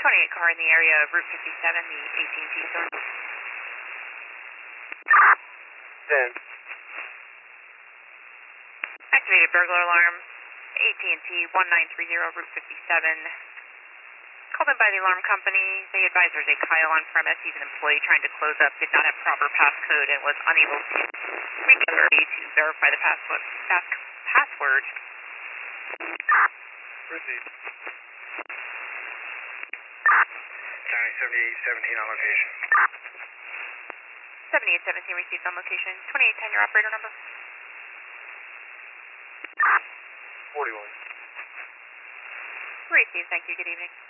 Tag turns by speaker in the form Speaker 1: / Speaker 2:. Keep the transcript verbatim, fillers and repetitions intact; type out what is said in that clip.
Speaker 1: twenty-eight car in the area of Route fifty-seven, the A T and T store.
Speaker 2: ten.
Speaker 1: Activated burglar alarm, A T and T one nine three zero, Route fifty-seven. Called in by the alarm company. They advised there's a Kyle on premise. He's an employee trying to close up, did not have proper passcode, and was unable to reach the authority to verify the password. Pass, password.
Speaker 2: Proceed. County seventy-eight seventeen on location.
Speaker 1: seventy-eight seventeen received on location. twenty-eight ten, your operator number.
Speaker 2: forty-one.
Speaker 1: Received, thank you, good evening.